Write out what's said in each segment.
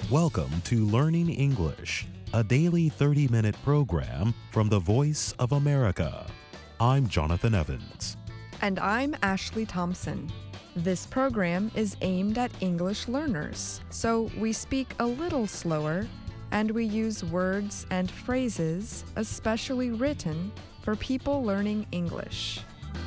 Welcome to Learning English, a daily 30-minute program from the Voice of America. I'm Jonathan Evans. And I'm Ashley Thompson. This program is aimed at English learners, so we speak a little slower and we use words and phrases especially written for people learning English.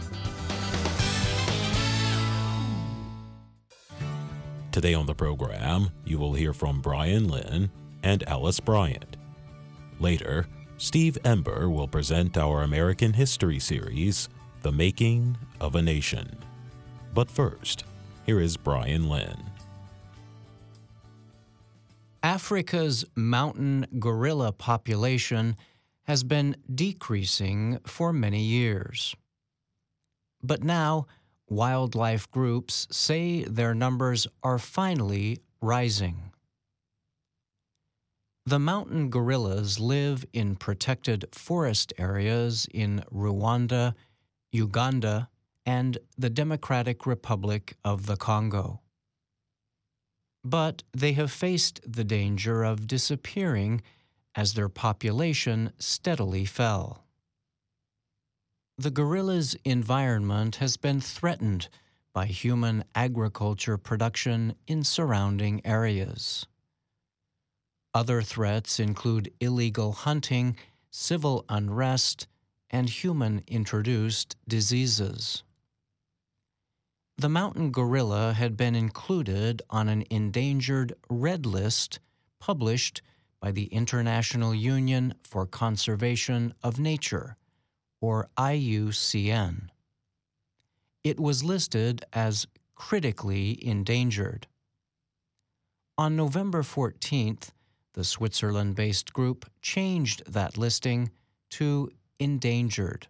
Today on the program, you will hear from Brian Lynn and Alice Bryant. Later, Steve Ember will present our American History series, The Making of a Nation. But first, here is Brian Lynn. Africa's mountain gorilla population has been decreasing for many years. But now, wildlife groups say their numbers are finally rising. The mountain gorillas live in protected forest areas in Rwanda, Uganda, and the Democratic Republic of the Congo. But they have faced the danger of disappearing as their population steadily fell. The gorilla's environment has been threatened by human agriculture production in surrounding areas. Other threats include illegal hunting, civil unrest, and human-introduced diseases. The mountain gorilla had been included on an endangered red list published by the International Union for Conservation of Nature, or IUCN. It was listed as critically endangered. On November 14th, the Switzerland-based group changed that listing to endangered.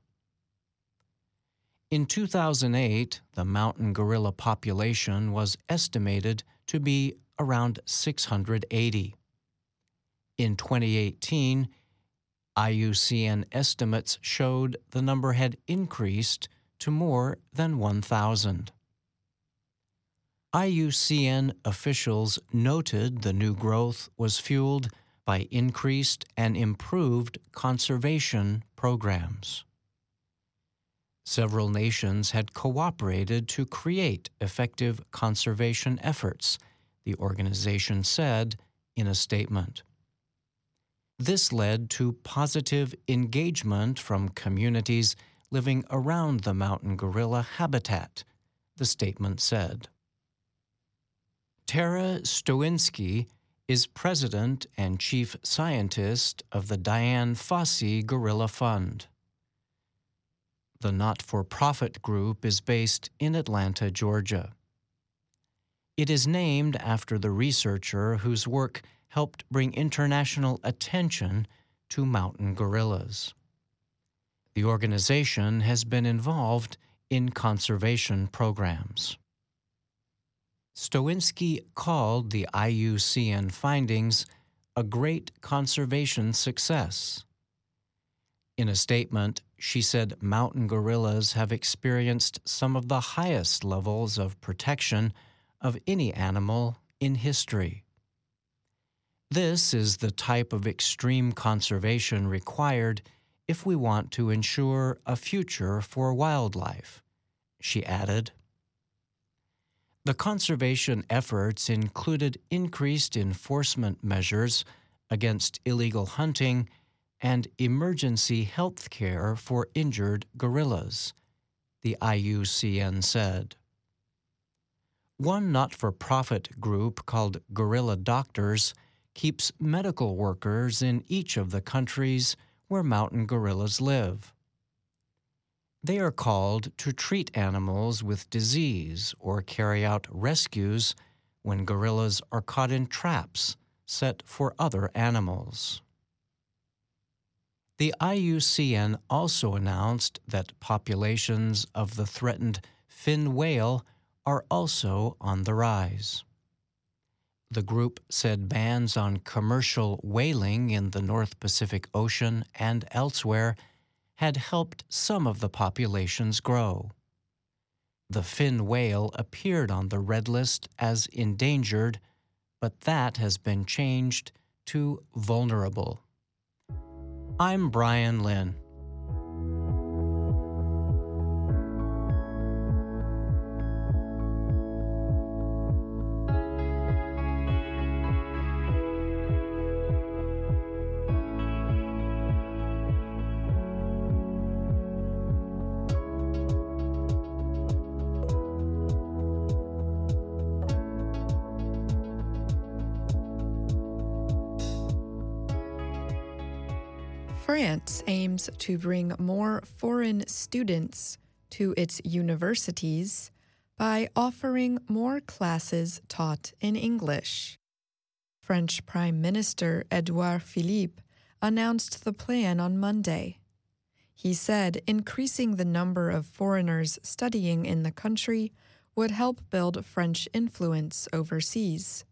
In 2008, the mountain gorilla population was estimated to be around 680. In 2018, IUCN estimates showed the number had increased to more than 1,000. IUCN officials noted the new growth was fueled by increased and improved conservation programs. Several nations had cooperated to create effective conservation efforts, the organization said in a statement. This led to positive engagement from communities living around the mountain gorilla habitat, the statement said. Tara Stowinski is president and chief scientist of the Dian Fossey Gorilla Fund. The not-for-profit group is based in Atlanta, Georgia. It is named after the researcher whose work helped bring international attention to mountain gorillas. The organization has been involved in conservation programs. Stowinski called the IUCN findings a great conservation success. In a statement, she said mountain gorillas have experienced some of the highest levels of protection of any animal in history. This is the type of extreme conservation required if we want to ensure a future for wildlife, she added. The conservation efforts included increased enforcement measures against illegal hunting and emergency health care for injured gorillas, the IUCN said. One not-for-profit group called Gorilla Doctors keeps medical workers in each of the countries where mountain gorillas live. They are called to treat animals with disease or carry out rescues when gorillas are caught in traps set for other animals. The IUCN also announced that populations of the threatened fin whale are also on the rise. The group said bans on commercial whaling in the North Pacific Ocean and elsewhere had helped some of the populations grow. The fin whale appeared on the red list as endangered, but that has been changed to vulnerable. I'm Brian Lynn. France aims to bring more foreign students to its universities by offering more classes taught in English. French Prime Minister Édouard Philippe announced the plan on Monday. He said increasing the number of foreigners studying in the country would help build French influence overseas.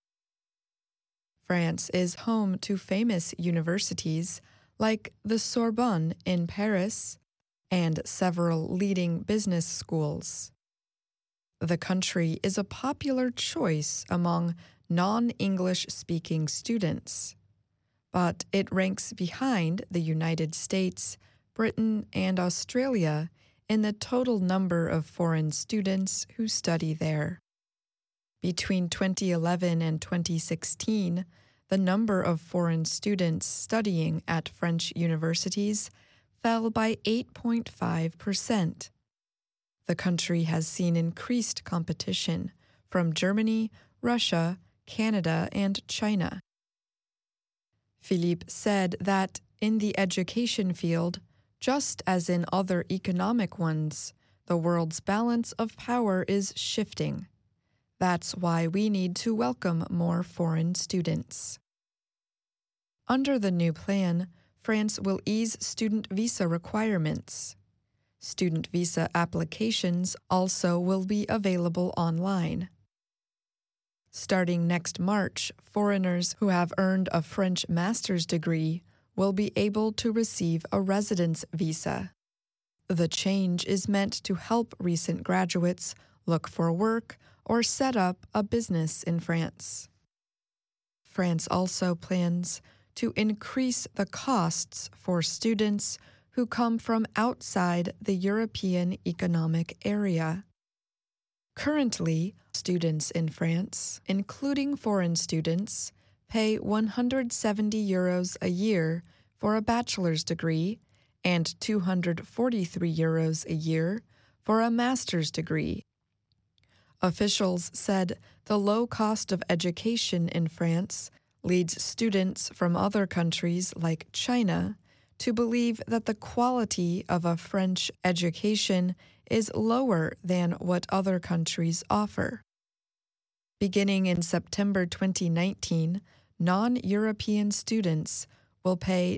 France is home to famous universities like the Sorbonne in Paris and several leading business schools. The country is a popular choice among non-English-speaking students, but it ranks behind the United States, Britain, and Australia in the total number of foreign students who study there. Between 2011 and 2016, the number of foreign students studying at French universities fell by 8.5%. The country has seen increased competition from Germany, Russia, Canada, and China. Philippe said that in the education field, just as in other economic ones, the world's balance of power is shifting. That's why we need to welcome more foreign students. Under the new plan, France will ease student visa requirements. Student visa applications also will be available online. Starting next March, foreigners who have earned a French master's degree will be able to receive a residence visa. The change is meant to help recent graduates look for work or set up a business in France. France also plans to increase the costs for students who come from outside the European Economic Area. Currently, students in France, including foreign students, pay €170 a year for a bachelor's degree and €243 a year for a master's degree. Officials said the low cost of education in France leads students from other countries like China to believe that the quality of a French education is lower than what other countries offer. Beginning in September 2019, non-European students will pay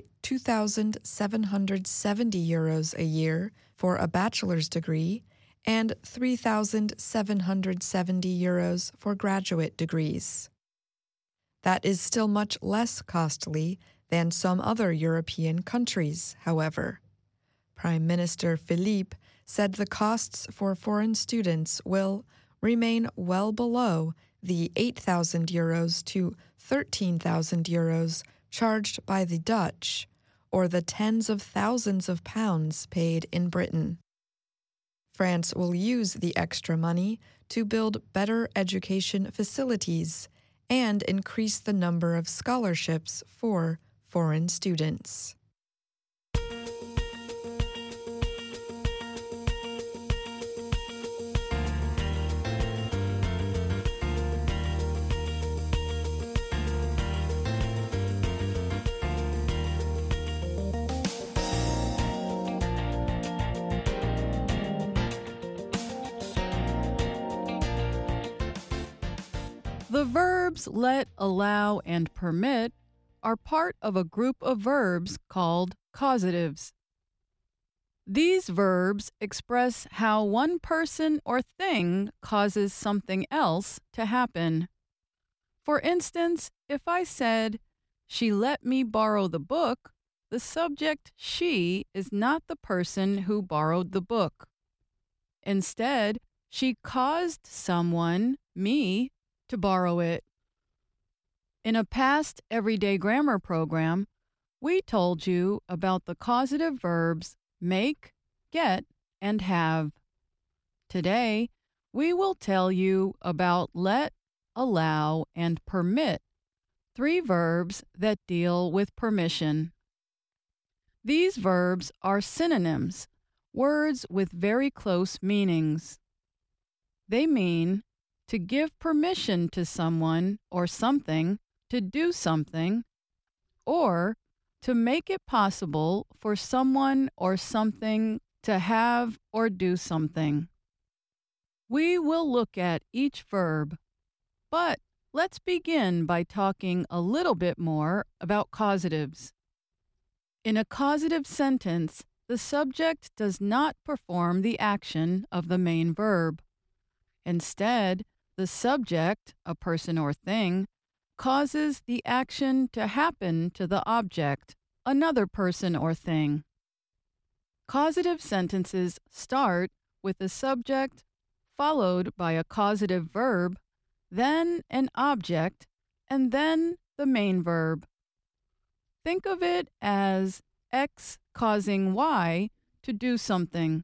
€2,770 a year for a bachelor's degree and €3,770 for graduate degrees. That is still much less costly than some other European countries, however. Prime Minister Philippe said the costs for foreign students will remain well below the €8,000 to €13,000 charged by the Dutch, or the tens of thousands of pounds paid in Britain. France will use the extra money to build better education facilities and increase the number of scholarships for foreign students. The verbs let, allow, and permit are part of a group of verbs called causatives. These verbs express how one person or thing causes something else to happen. For instance, if I said, "She let me borrow the book," the subject "she" is not the person who borrowed the book. Instead, she caused someone, me, to borrow it. In a past everyday grammar program, we told you about the causative verbs make, get, and have. Today, we will tell you about let, allow, and permit, three verbs that deal with permission. These verbs are synonyms, words with very close meanings. They mean to give permission to someone or something to do something, or to make it possible for someone or something to have or do something. We will look at each verb, but let's begin by talking a little bit more about causatives. In a causative sentence, the subject does not perform the action of the main verb. Instead, the subject, a person or thing, causes the action to happen to the object, another person or thing. Causative sentences start with the subject followed by a causative verb, then an object, and then the main verb. Think of it as X causing Y to do something.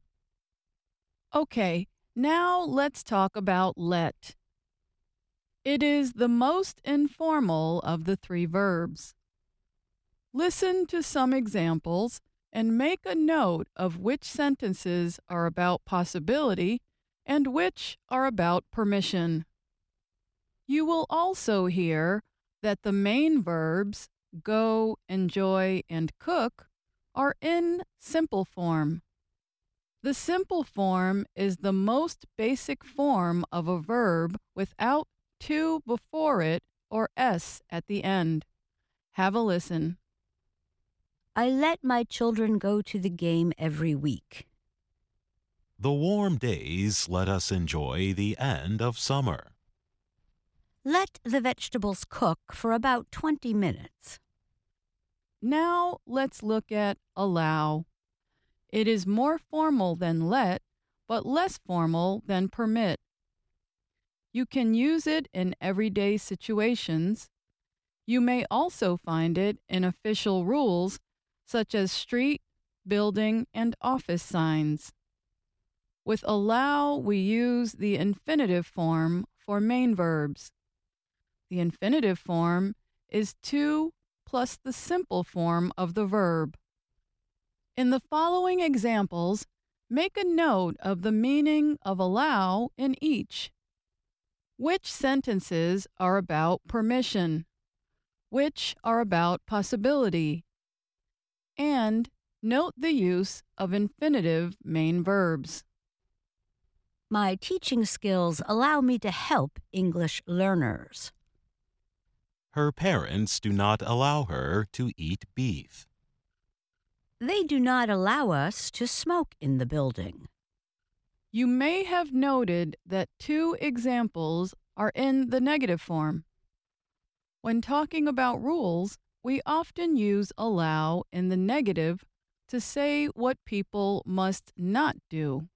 Okay, now let's talk about let. It is the most informal of the three verbs. Listen to some examples and make a note of which sentences are about possibility and which are about permission. You will also hear that the main verbs go, enjoy, and cook are in simple form. The simple form is the most basic form of a verb without to before it or s at the end. Have a listen. I let my children go to the game every week. The warm days let us enjoy the end of summer. Let the vegetables cook for about 20 minutes. Now let's look at allow. It is more formal than let, but less formal than permit. You can use it in everyday situations. You may also find it in official rules such as street, building, and office signs. With allow, we use the infinitive form for main verbs. The infinitive form is to plus the simple form of the verb. In the following examples, make a note of the meaning of allow in each. Which sentences are about permission? Which are about possibility? And note the use of infinitive main verbs. My teaching skills allow me to help English learners. Her parents do not allow her to eat beef. They do not allow us to smoke in the building. You may have noted that two examples are in the negative form. When talking about rules, we often use allow in the negative to say what people must not do.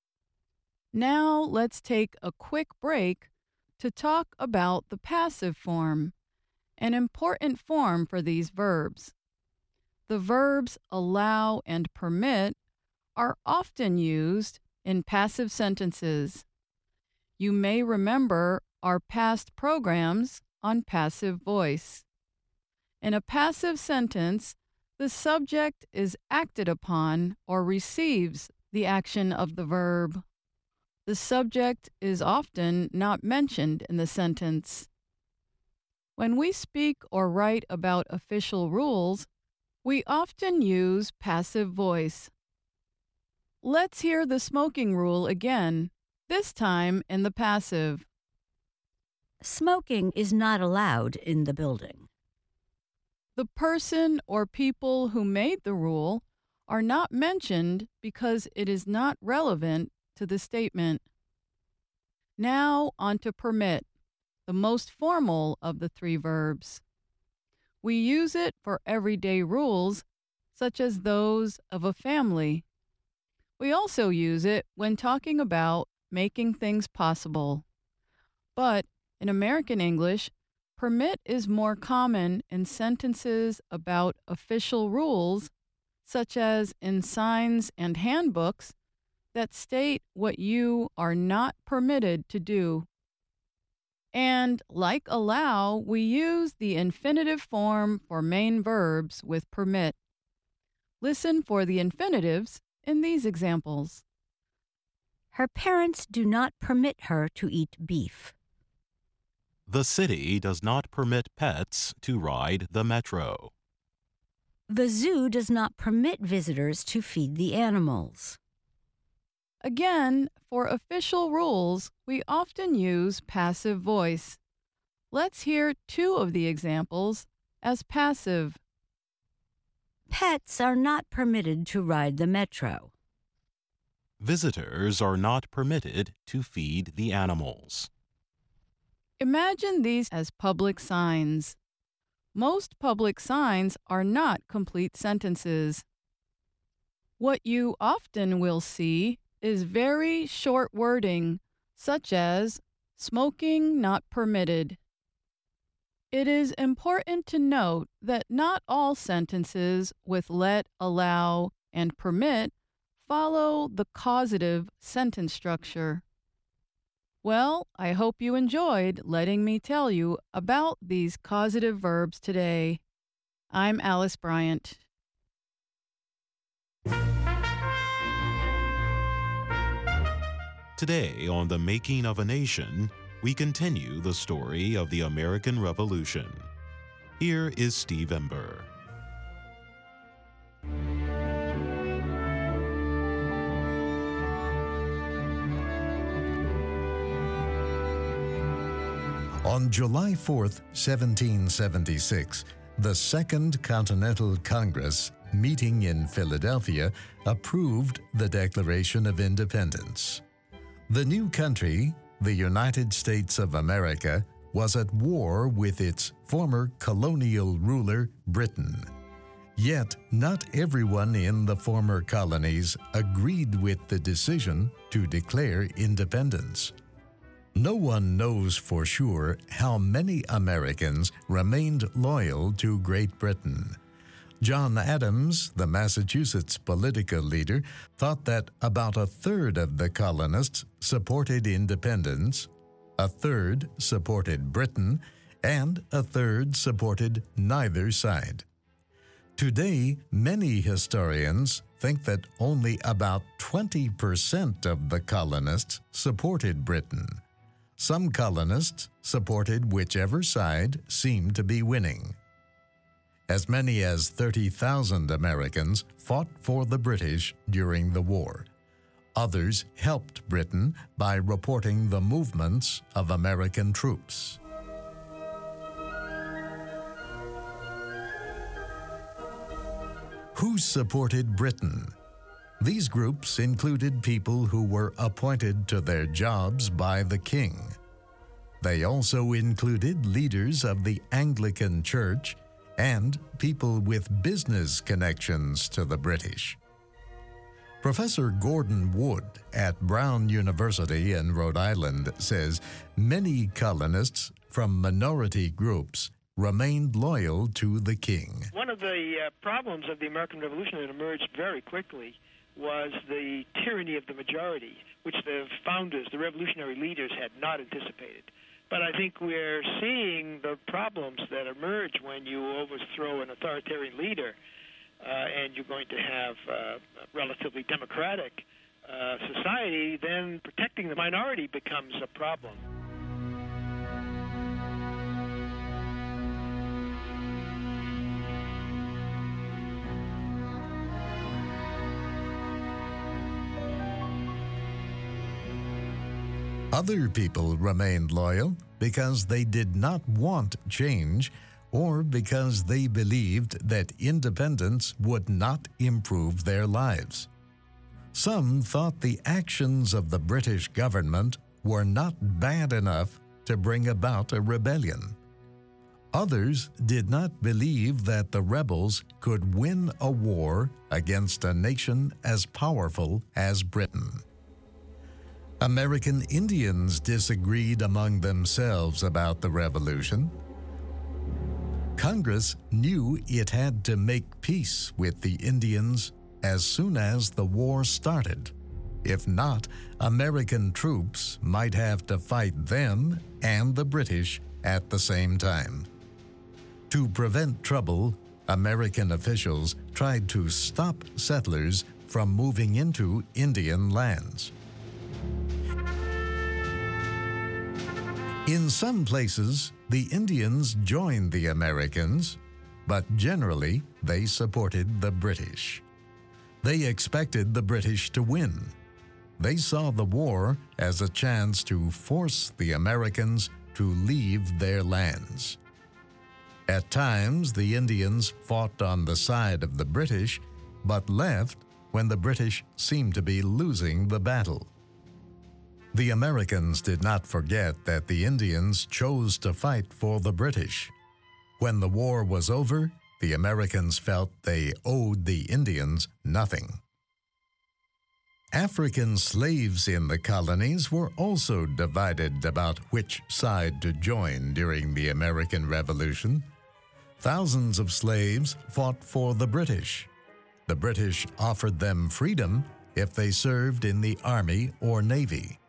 Now let's take a quick break to talk about the passive form, an important form for these verbs. The verbs allow and permit are often used in passive sentences. You may remember our past programs on passive voice. In a passive sentence, the subject is acted upon or receives the action of the verb. The subject is often not mentioned in the sentence. When we speak or write about official rules, we often use passive voice. Let's hear the smoking rule again, this time in the passive. Smoking is not allowed in the building. The person or people who made the rule are not mentioned because it is not relevant to the statement. Now on to permit, the most formal of the three verbs. We use it for everyday rules, such as those of a family. We also use it when talking about making things possible. But in American English, Permit is more common in sentences about official rules, such as in signs and handbooks, that state what you are not permitted to do. And like allow, we use the infinitive form for main verbs with permit. Listen for the infinitives in these examples. Her parents do not permit her to eat beef. The city does not permit pets to ride the metro. The zoo does not permit visitors to feed the animals. Again, for official rules, we often use passive voice. Let's hear two of the examples as passive. Pets are not permitted to ride the metro. Visitors are not permitted to feed the animals. Imagine these as public signs. Most public signs are not complete sentences. What you often will see is very short wording, such as smoking not permitted. It is important to note that not all sentences with let, allow, and permit follow the causative sentence structure. Well, I hope you enjoyed letting me tell you about these causative verbs today. I'm Alice Bryant. Today on The Making of a Nation, we continue the story of the American Revolution. Here is Steve Ember. On July 4th, 1776, the Second Continental Congress, meeting in Philadelphia, approved the Declaration of Independence. The new country, the United States of America, was at war with its former colonial ruler, Britain. Yet, not everyone in the former colonies agreed with the decision to declare independence. No one knows for sure how many Americans remained loyal to Great Britain. John Adams, the Massachusetts political leader, thought that about a third of the colonists supported independence, a third supported Britain, and a third supported neither side. Today, many historians think that only about 20% of the colonists supported Britain. Some colonists supported whichever side seemed to be winning. As many as 30,000 Americans fought for the British during the war. Others helped Britain by reporting the movements of American troops. Who supported Britain? These groups included people who were appointed to their jobs by the king. They also included leaders of the Anglican Church and people with business connections to the British. Professor Gordon Wood at Brown University in Rhode Island says many colonists from minority groups remained loyal to the king. One of the problems of the American Revolution that emerged very quickly was the tyranny of the majority, which the founders, the revolutionary leaders, had not anticipated. But I think we're seeing the problems that emerge when you overthrow an authoritarian leader and you're going to have a relatively democratic society, then protecting the minority becomes a problem. Other people remained loyal because they did not want change or because they believed that independence would not improve their lives. Some thought the actions of the British government were not bad enough to bring about a rebellion. Others did not believe that the rebels could win a war against a nation as powerful as Britain. American Indians disagreed among themselves about the revolution. Congress knew it had to make peace with the Indians as soon as the war started. If not, American troops might have to fight them and the British at the same time. To prevent trouble, American officials tried to stop settlers from moving into Indian lands. In some places, the Indians joined the Americans, but generally they supported the British. They expected the British to win. They saw the war as a chance to force the Americans to leave their lands. At times, the Indians fought on the side of the British, but left when the British seemed to be losing the battle. The Americans did not forget that the Indians chose to fight for the British. When the war was over, the Americans felt they owed the Indians nothing. African slaves in the colonies were also divided about which side to join during the American Revolution. Thousands of slaves fought for the British. The British offered them freedom if they served in the Army or Navy.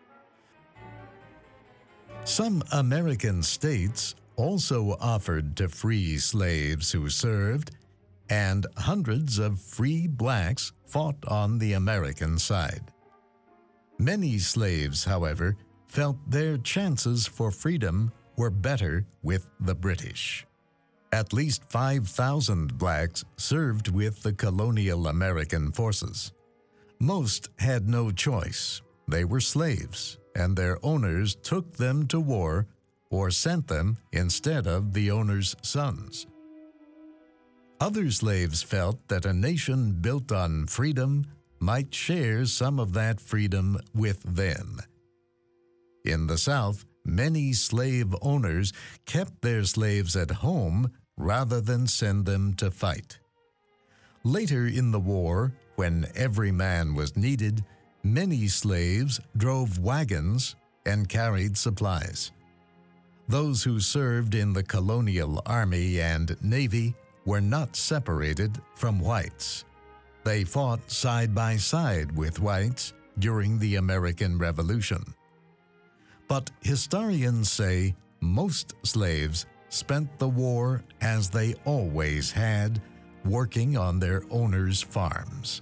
Some American states also offered to free slaves who served, and hundreds of free blacks fought on the American side. Many slaves, however, felt their chances for freedom were better with the British. At least 5,000 blacks served with the colonial American forces. Most had no choice. They were slaves, and their owners took them to war or sent them instead of the owner's sons. Other slaves felt that a nation built on freedom might share some of that freedom with them. In the South, many slave owners kept their slaves at home rather than send them to fight. Later in the war, when every man was needed, many slaves drove wagons and carried supplies. Those who served in the colonial army and navy were not separated from whites. They fought side by side with whites during the American Revolution. But historians say most slaves spent the war as they always had, working on their owners' farms.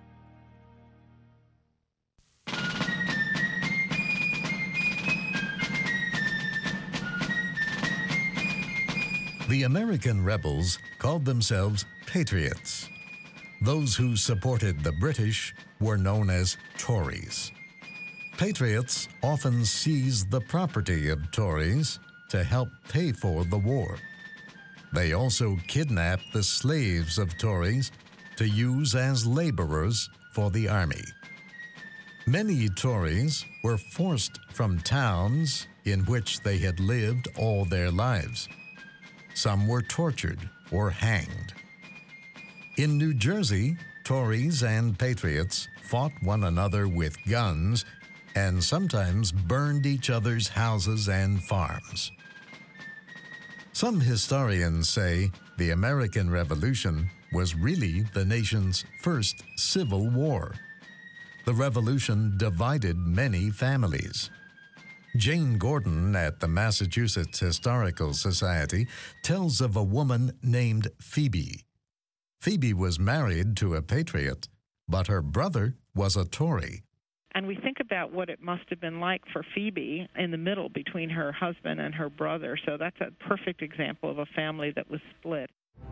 The American rebels called themselves patriots. Those who supported the British were known as Tories. Patriots often seized the property of Tories to help pay for the war. They also kidnapped the slaves of Tories to use as laborers for the army. Many Tories were forced from towns in which they had lived all their lives. Some were tortured or hanged. In New Jersey, Tories and patriots fought one another with guns and sometimes burned each other's houses and farms. Some historians say the American Revolution was really the nation's first civil war. The Revolution divided many families. Jane Gordon at the Massachusetts Historical Society tells of a woman named Phoebe. Phoebe was married to a patriot, but her brother was a Tory. And we think about what it must have been like for Phoebe in the middle between her husband and her brother. So that's a perfect example of a family that was split.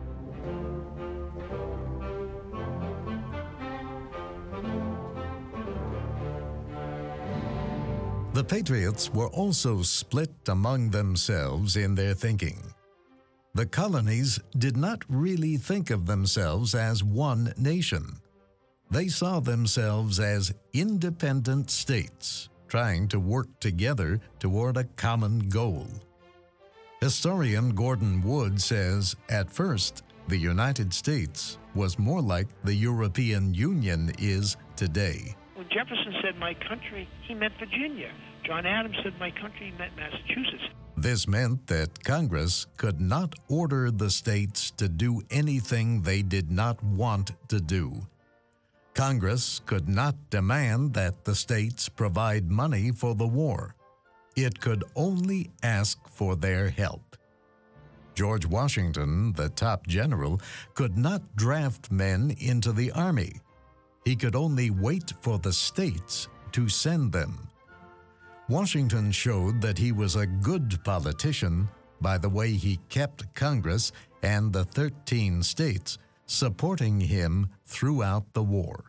The Patriots were also split among themselves in their thinking. The colonies did not really think of themselves as one nation. They saw themselves as independent states, trying to work together toward a common goal. Historian Gordon Wood says, at first, the United States was more like the European Union is today. When Jefferson said, "my country," he meant Virginia. John Adams said, "my country," meant Massachusetts. This meant that Congress could not order the states to do anything they did not want to do. Congress could not demand that the states provide money for the war. It could only ask for their help. George Washington, the top general, could not draft men into the army. He could only wait for the states to send them. Washington showed that he was a good politician by the way he kept Congress and the 13 states supporting him throughout the war.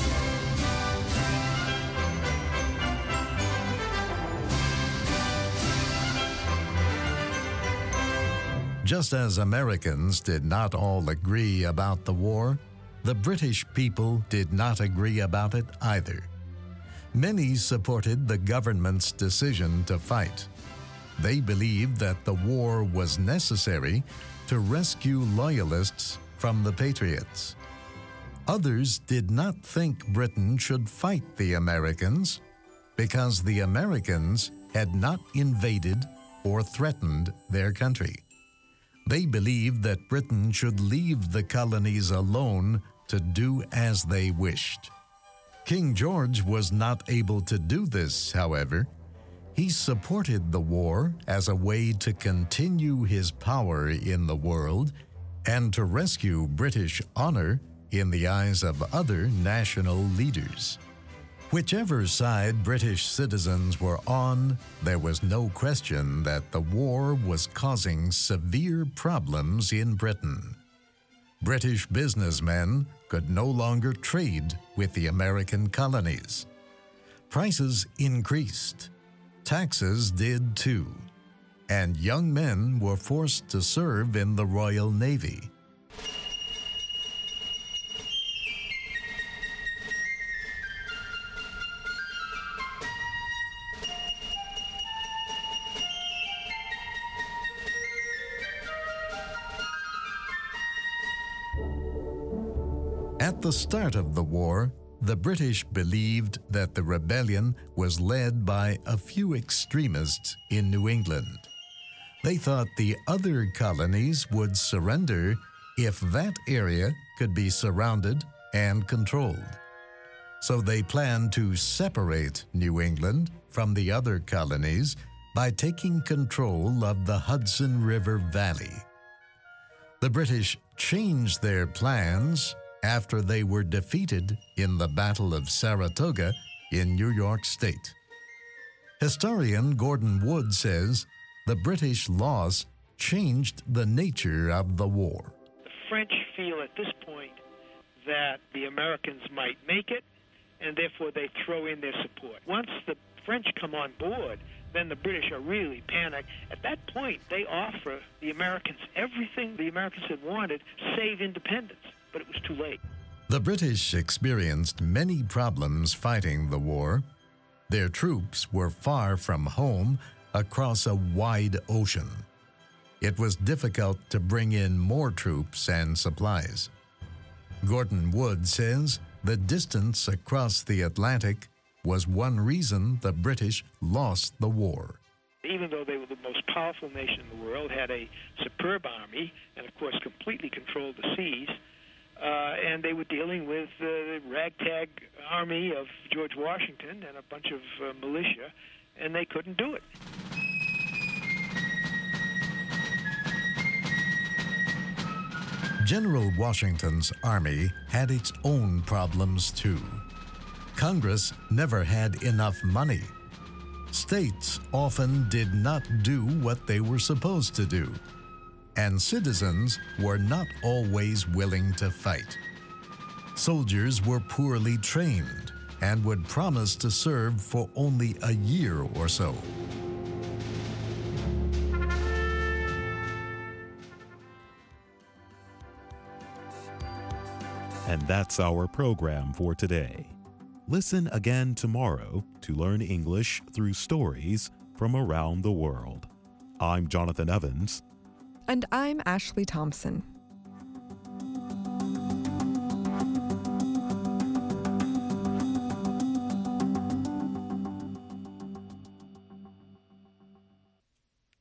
Just as Americans did not all agree about the war, the British people did not agree about it either. Many supported the government's decision to fight. They believed that the war was necessary to rescue loyalists from the Patriots. Others did not think Britain should fight the Americans because the Americans had not invaded or threatened their country. They believed that Britain should leave the colonies alone to do as they wished. King George was not able to do this, however. He supported the war as a way to continue his power in the world and to rescue British honor in the eyes of other national leaders. Whichever side British citizens were on, there was no question that the war was causing severe problems in Britain. British businessmen could no longer trade with the American colonies. Prices increased. Taxes did too. And young men were forced to serve in the Royal Navy. At the start of the war, the British believed that the rebellion was led by a few extremists in New England. They thought the other colonies would surrender if that area could be surrounded and controlled. So they planned to separate New England from the other colonies by taking control of the Hudson River Valley. The British changed their plans after they were defeated in the Battle of Saratoga in New York State. Historian Gordon Wood says the British loss changed the nature of the war. The French feel at this point that the Americans might make it, and therefore they throw in their support. Once the French come on board, then the British are really panicked. At that point, they offer the Americans everything the Americans had wanted, save independence. But it was too late. The British experienced many problems fighting the war. Their troops were far from home across a wide ocean. It was difficult to bring in more troops and supplies. Gordon Wood says the distance across the Atlantic was one reason the British lost the war. Even though they were the most powerful nation in the world, had a superb army, and of course completely controlled the seas, and they were dealing with the ragtag army of George Washington and a bunch of militia, and they couldn't do it. General Washington's army had its own problems too. Congress never had enough money. States often did not do what they were supposed to do. And citizens were not always willing to fight. Soldiers were poorly trained and would promise to serve for only a year or so. And that's our program for today. Listen again tomorrow to learn English through stories from around the world. I'm Jonathan Evans. And I'm Ashley Thompson.